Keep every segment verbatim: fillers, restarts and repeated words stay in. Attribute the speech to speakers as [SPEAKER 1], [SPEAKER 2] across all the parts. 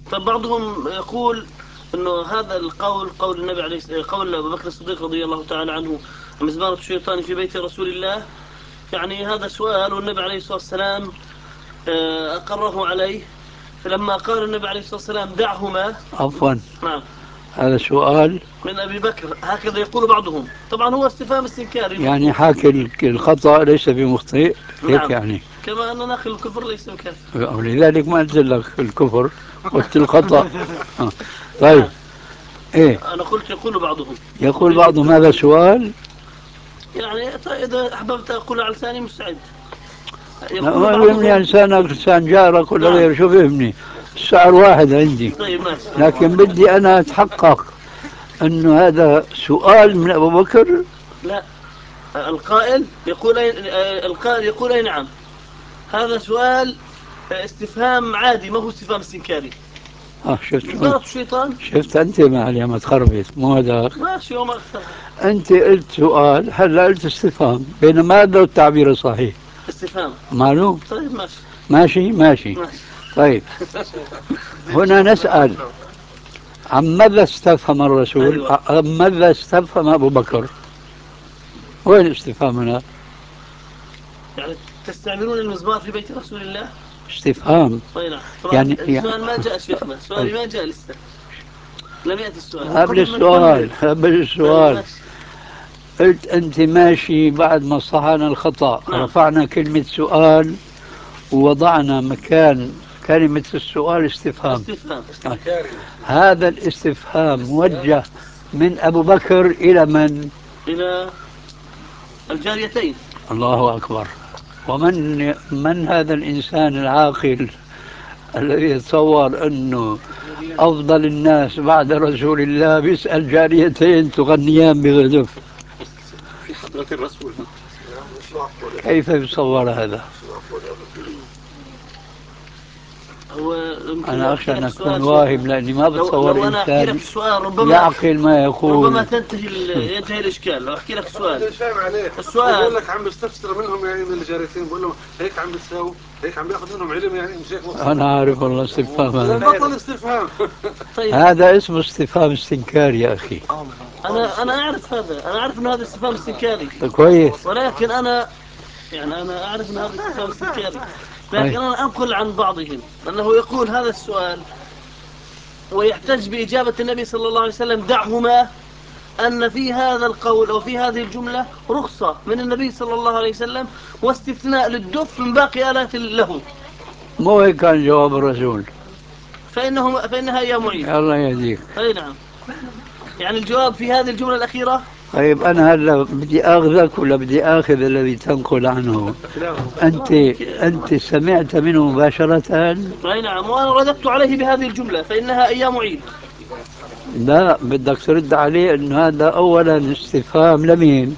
[SPEAKER 1] فبعضهم يقول انه هذا القول قول النبي عليه قول ابو بكر الصديق رضي الله تعالى عنه: مزمارة الشيطان في بيت رسول الله. يعني هذا سؤال والنبي عليه الصلاة والسلام آه، أقره عليه. فلما قال النبي عليه الصلاة والسلام: دعهما.
[SPEAKER 2] عفوا،
[SPEAKER 1] نعم.
[SPEAKER 2] هذا سؤال
[SPEAKER 1] من أبي بكر، هكذا يقول بعضهم. طبعا هو استفهام استنكاري.
[SPEAKER 2] يعني حاكي الخطأ ليس بمخطئ، هيك
[SPEAKER 1] نعم.
[SPEAKER 2] يعني.
[SPEAKER 1] كما أن ناقل الكفر ليس بكافر.
[SPEAKER 2] ولذلك ما قلت لك الكفر، قلت الخطأ. آه. طيب.
[SPEAKER 1] نعم.
[SPEAKER 2] ايه،
[SPEAKER 1] أنا قلت يقول بعضهم.
[SPEAKER 2] يقول بعضهم هذا سؤال.
[SPEAKER 1] يعني طيب إذا أحببت أقول على لساني مستعد.
[SPEAKER 2] لا،
[SPEAKER 1] يقول
[SPEAKER 2] ما بيهمني
[SPEAKER 1] بعضهم.
[SPEAKER 2] لسانك لسان جارك ولا
[SPEAKER 1] نعم.
[SPEAKER 2] غيره، شو بيهمني؟ الشعر واحد عندي.
[SPEAKER 1] طيب ماشي.
[SPEAKER 2] لكن بدي أنا أتحقق أنه هذا سؤال من أبو بكر.
[SPEAKER 1] لا، القائل يقول أي... القائل يقول أي نعم. هذا سؤال استفهام عادي، ما هو استفهام استنكاري.
[SPEAKER 2] آه شفت،
[SPEAKER 1] مزبرة الشيطان.
[SPEAKER 2] شفت أنت ما عليه ما تخربط، مو هذاك.
[SPEAKER 1] ماشي وما أكثرها.
[SPEAKER 2] أنت قلت سؤال، هلا قلت استفهام، بينما هذا التعبير الصحيح.
[SPEAKER 1] استفهام.
[SPEAKER 2] معلوم.
[SPEAKER 1] طيب ماشي.
[SPEAKER 2] ماشي ماشي.
[SPEAKER 1] ماشي.
[SPEAKER 2] طيب، هنا نسأل: عن ماذا استفهم الرسول؟
[SPEAKER 1] أيوة.
[SPEAKER 2] عن ماذا استفهم أبو بكر؟ وين الاستفهام هنا؟
[SPEAKER 1] يعني تستعملون المزمار في بيت رسول الله؟
[SPEAKER 2] استفهام
[SPEAKER 1] طيب نعم. طبعا
[SPEAKER 2] يعني, يعني
[SPEAKER 1] السؤال ما جاء شيخنا، سؤالي ما جاء لسه. لم يأتي السؤال.
[SPEAKER 2] قبل السؤال قبل
[SPEAKER 1] طيب
[SPEAKER 2] السؤال
[SPEAKER 1] ماشي.
[SPEAKER 2] قلت أنت ماشي بعد ما صحنا الخطأ،
[SPEAKER 1] نعم.
[SPEAKER 2] رفعنا كلمة سؤال ووضعنا مكان كلمة السؤال استفهام.
[SPEAKER 1] استفهام.
[SPEAKER 2] هذا الاستفهام موجه من أبو بكر إلى من؟
[SPEAKER 1] إلى الجاريتين.
[SPEAKER 2] الله أكبر. ومن من هذا الإنسان العاقل الذي يتصور أنه أفضل الناس بعد رسول الله بيسأل جاريتين تغنيان بغدف؟
[SPEAKER 1] في حضرة الرسول.
[SPEAKER 2] كيف يتصور هذا؟
[SPEAKER 1] هو يمكن لو
[SPEAKER 2] أنا
[SPEAKER 1] أحكي
[SPEAKER 2] أخشى أن
[SPEAKER 1] لك
[SPEAKER 2] أكون
[SPEAKER 1] السؤال شيخنا.
[SPEAKER 2] واهم، لأني ما
[SPEAKER 1] لو
[SPEAKER 2] بتصور
[SPEAKER 1] لو أنا أحكي لك
[SPEAKER 2] إنسان
[SPEAKER 1] السؤال ربما
[SPEAKER 2] يعقل ما
[SPEAKER 1] ربما
[SPEAKER 2] يقول.
[SPEAKER 1] تنتهي ال- ينتهي الإشكال. لو أحكي لك السؤال.
[SPEAKER 3] مش فاهم عليه.
[SPEAKER 1] السؤال
[SPEAKER 3] بقول لك عم بستفسر منهم يعني من الجاريتين، بقول لهم هيك عم بتساووا، هيك عم بياخذ منهم علم يعني، مش هيك مقصود.
[SPEAKER 2] أنا عارف والله استفهام
[SPEAKER 3] لا
[SPEAKER 2] هذا.
[SPEAKER 3] بطل استفهام.
[SPEAKER 1] طيب.
[SPEAKER 2] هذا اسمه استفهام استنكار يا أخي.
[SPEAKER 1] أنا أنا أعرف هذا، أنا أعرف إنه هذا استفهام استنكاري.
[SPEAKER 2] كويس.
[SPEAKER 1] ولكن أنا يعني أنا أعرف إن هذا استفهام استنكاري، لكن
[SPEAKER 2] طيب.
[SPEAKER 1] أنا أنقل عن بعضهم أنه يقول هذا السؤال ويحتج بإجابة النبي صلى الله عليه وسلم: دعهما، أن في هذا القول أو في هذه الجملة رخصة من النبي صلى الله عليه وسلم واستثناء للدف من باقي آلات له.
[SPEAKER 2] مو هيك كان جواب الرسول؟
[SPEAKER 1] فإنه فإنها يا معيد.
[SPEAKER 2] الله يهديك.
[SPEAKER 1] أي نعم. يعني الجواب في هذه الجملة الأخيرة.
[SPEAKER 2] طيب أنا هلا بدي آخذك ولا بدي آخذ الذي تنقل عنه؟ أنت أنت سمعت منه مباشرة؟
[SPEAKER 1] أي نعم. وأنا رددت عليه بهذه الجملة: فإنها أيام عيد.
[SPEAKER 2] لا، بدك ترد عليه أنه هذا أولا استفهام لمين؟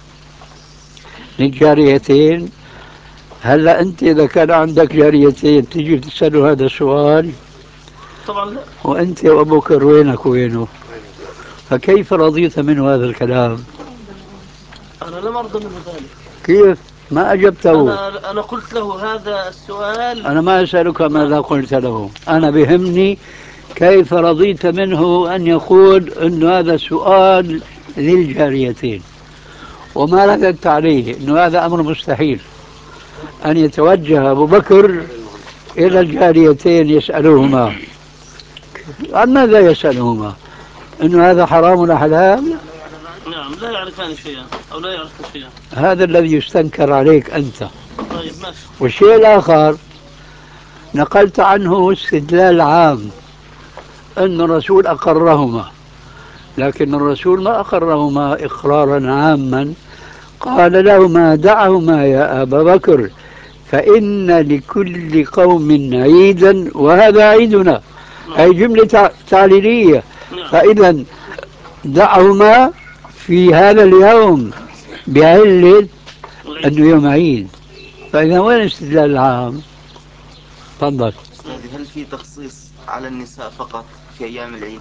[SPEAKER 2] للجاريتين. هلا أنت إذا كان عندك جاريتين تيجي تسأله هذا السؤال؟
[SPEAKER 1] طبعا لا.
[SPEAKER 2] وأنت وأبو بكر وينك وينه؟ فكيف رضيت منه هذا الكلام؟
[SPEAKER 1] أنا لم أرضى منه ذلك.
[SPEAKER 2] كيف ما أجبته؟
[SPEAKER 1] أنا أنا قلت له هذا السؤال.
[SPEAKER 2] أنا ما أسألك
[SPEAKER 1] نعم.
[SPEAKER 2] ماذا قلت له، أنا
[SPEAKER 1] نعم.
[SPEAKER 2] بهمني كيف رضيت منه أن يقول أن هذا سؤال للجاريتين، وما رددت عليه أنه هذا أمر مستحيل أن يتوجه أبو بكر إلى الجاريتين يسألهما. عن ماذا يسألهما؟ أنه هذا حرام ولا حلال؟
[SPEAKER 1] نعم. لا يعرفان شيئا أو لا يعرفون شيئا.
[SPEAKER 2] هذا الذي يستنكر عليك أنت.
[SPEAKER 1] طيب ماشي.
[SPEAKER 2] والشيء الآخر، نقلت عنه استدلال عام أن الرسول أقرهما، لكن الرسول ما أقرهما إقرارا عاما، قال لهما: دعهما يا أبا بكر فإن لكل قوم عيدا وهذا عيدنا.
[SPEAKER 1] نعم.
[SPEAKER 2] هي جملة تعليلية.
[SPEAKER 1] نعم.
[SPEAKER 2] فإذا دعهما في هذا اليوم بعلة
[SPEAKER 1] العيد.
[SPEAKER 2] أنه يوم عيد. فإذا وين الاستدلال العام؟ تفضل.
[SPEAKER 4] أستاذي، هل في تخصيص على النساء فقط في أيام العيد،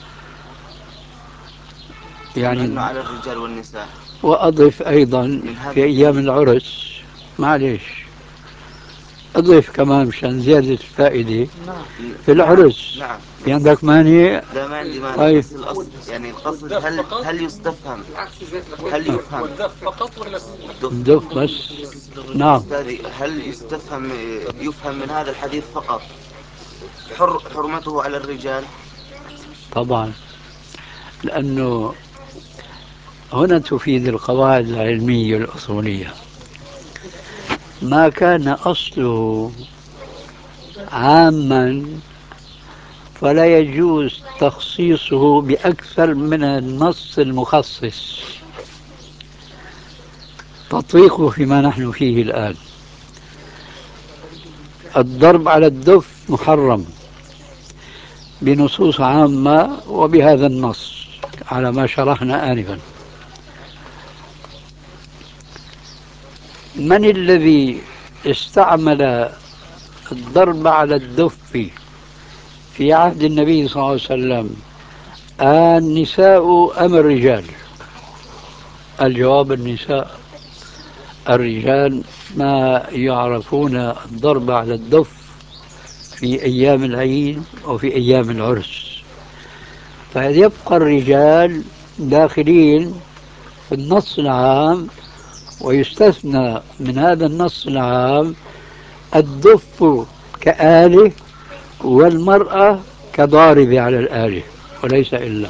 [SPEAKER 4] أم
[SPEAKER 2] يعني
[SPEAKER 4] أنه على الرجال والنساء؟
[SPEAKER 2] وأضف أيضا
[SPEAKER 4] من هذا
[SPEAKER 2] في أيام
[SPEAKER 4] الدليل.
[SPEAKER 2] العرس. معلش، أضيف كمان مشان زيادة الفائدة
[SPEAKER 3] نعم.
[SPEAKER 2] في العرس.
[SPEAKER 4] نعم.
[SPEAKER 2] في عندك مانع؟
[SPEAKER 4] لا ما عندي مانع،
[SPEAKER 2] طيب.
[SPEAKER 4] بس الأصل يعني القصد هل هل يستفهم هل يفهم
[SPEAKER 3] والدف فقط ولا
[SPEAKER 4] الدف؟
[SPEAKER 2] ندف بس. نعم.
[SPEAKER 4] أستاذي هل يستفهم يفهم من هذا الحديث فقط حر حرمته على الرجال؟
[SPEAKER 2] طبعا، لأنه هنا تفيد القواعد العلمية الأصولية. ما كان أصله عاما فلا يجوز تخصيصه بأكثر من النص المخصص، تطبيقه فيما نحن فيه الآن. الضرب على الدف محرم بنصوص عامة وبهذا النص على ما شرحنا آنفا. من الذي استعمل الضرب على الدف في عهد النبي صلى الله عليه وسلم؟ النساء أم الرجال؟ الجواب النساء. الرجال ما يعرفون الضرب على الدف في أيام العيد وفي أيام العرس، فيبقى الرجال داخلين في النص العام، ويستثنى من هذا النص العام الدف كآلة والمرأة كضاربة على الآلة وليس إلا.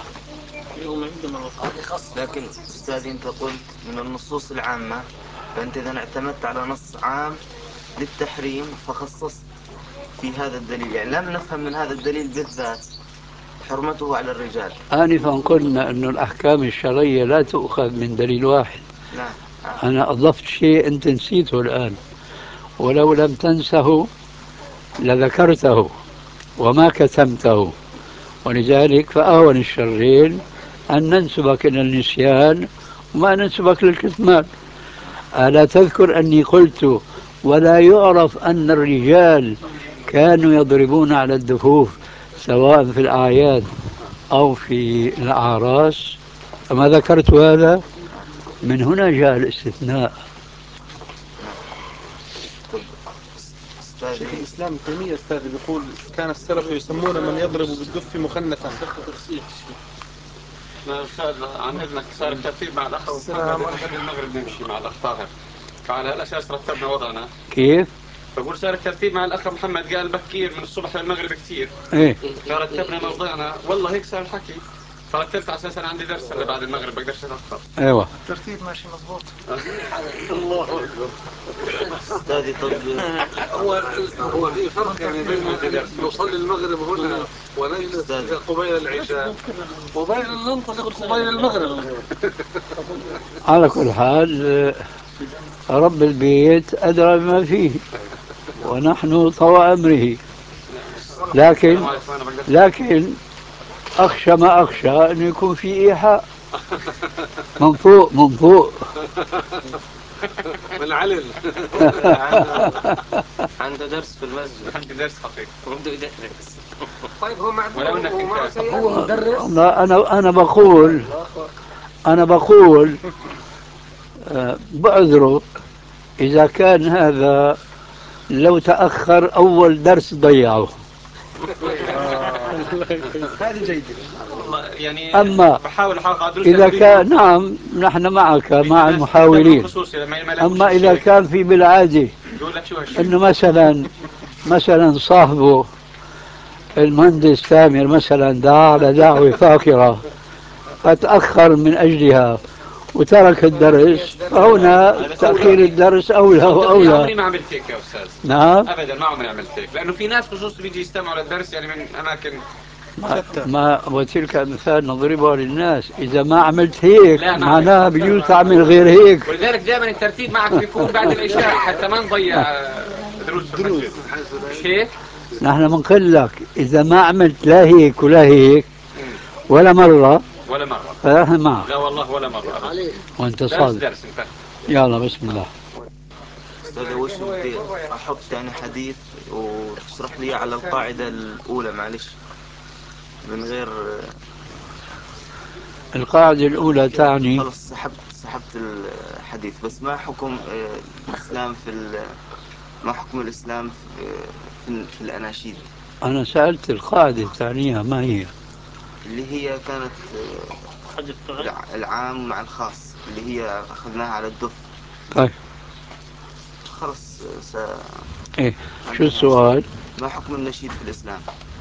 [SPEAKER 4] لكن أستاذي أنت قلت من النصوص العامة، فأنت إذا اعتمدت على نص عام للتحريم فخصصت في هذا الدليل، يعني لم نفهم من هذا الدليل بالذات حرمته على الرجال.
[SPEAKER 2] آنفا قلنا أن الأحكام الشرعية لا تؤخذ من دليل واحد.
[SPEAKER 4] نعم.
[SPEAKER 2] أنا أضفت شيء أنت نسيته الآن، ولو لم تنسه لذكرته وما كتمته، ولذلك فأهون الشرين أن ننسبك إلى النسيان وما ننسبك للكتمان. ألا تذكر أني قلت ولا يعرف أن الرجال كانوا يضربون على الدفوف سواء في الأعياد أو في الأعراس؟ أما ذكرت هذا؟ من هنا جاء الاستثناء.
[SPEAKER 3] شيخ الإسلام ابن تيمية أستاذ بيقول كان السلف يسمون من يضرب بالدف مخنثا.
[SPEAKER 5] أستاذ عن إذنك صار الترتيب مع الأخ محمد قبل المغرب نمشي مع الأخ طاهر، فعلى هالأساس رتبنا وضعنا.
[SPEAKER 2] كيف؟
[SPEAKER 5] بقول صار الترتيب مع الأخ محمد قال بكير من الصبح للمغرب كثير.
[SPEAKER 2] إيه؟
[SPEAKER 5] فرتبنا موضعنا، والله هيك صار الحكي، فرتبت على أساس أنا عندي درس اللي بعد المغرب بقدرش أتأخر.
[SPEAKER 2] أيوة.
[SPEAKER 3] الترتيب ماشي مضبوط. الله أكبر.
[SPEAKER 4] أستاذي طب
[SPEAKER 3] هو هو في فرق يعني بين نصلي المغرب هنا ونجلس قبيل العشاء وبين أن ننطلق قبيل المغرب.
[SPEAKER 2] على كل حال رب البيت أدرى بما فيه ونحن طوى أمره، لكن لكن أخشى ما أخشى أن يكون في إيحاء من فوق من فوق.
[SPEAKER 3] من علل.
[SPEAKER 5] عنده درس في المسجد، عنده درس حقيقي وبده يدرس.
[SPEAKER 3] طيب هو معذور
[SPEAKER 2] هو مدرس. أنا أنا بقول أنا بقول آه، بعذره إذا كان هذا لو تأخر أول درس ضيعه.
[SPEAKER 3] هذه جيدة.
[SPEAKER 5] يعني
[SPEAKER 2] أما
[SPEAKER 5] بحاول أحافظ
[SPEAKER 2] إذا كان نعم نحن معك مع المحاولين. أما إذا كان في بالعادة أنه مثلا مثلا صاحبه المهندس تامر مثلا دعا على دعوة فاخرة فتأخر من أجلها وترك الدرس، فهنا تأخير الدرس أولى وأولى.
[SPEAKER 5] عمري ما عملت هيك يا أستاذ.
[SPEAKER 2] نعم
[SPEAKER 5] أبدا ما عمري عملت هيك، لأنه في ناس خصوص بيجي يستمعوا للدرس يعني من أماكن
[SPEAKER 2] ما, ما وتلك مثال نضربها للناس. إذا ما عملت هيك معناها بيجوز تعمل غير هيك.
[SPEAKER 5] ولذلك دائما الترتيب معك بيكون بعد العشاء حتى ما نضيع دروس في المسجد. مش هيك؟
[SPEAKER 2] نحن بنقول لك إذا ما عملت لا هيك ولا هيك ولا مرة
[SPEAKER 5] ولا مرة
[SPEAKER 2] فنحن معك.
[SPEAKER 5] لا والله ولا مرة أبدا.
[SPEAKER 2] وأنت
[SPEAKER 5] درس
[SPEAKER 2] صادق.
[SPEAKER 5] درس انتهى.
[SPEAKER 2] يلا بسم الله.
[SPEAKER 4] أستاذ وش بدي أحط يعني حديث وتشرح لي على القاعدة الأولى معلش من غير
[SPEAKER 2] القاعدة الأولى تعني
[SPEAKER 4] خلص سحبت سحبت الحديث، بس ما حكم الإسلام في ما حكم الإسلام في, في, في الأناشيد
[SPEAKER 2] أنا سألت القاعدة الثانية ما هي؟
[SPEAKER 4] اللي هي كانت
[SPEAKER 1] حاجة تعد.
[SPEAKER 4] الع- العام مع الخاص اللي هي أخذناها على الدف.
[SPEAKER 2] طيب
[SPEAKER 4] خلص س...
[SPEAKER 2] إيه شو
[SPEAKER 4] أنتهي عن
[SPEAKER 2] السؤال؟
[SPEAKER 4] ما حكم النشيد في الإسلام؟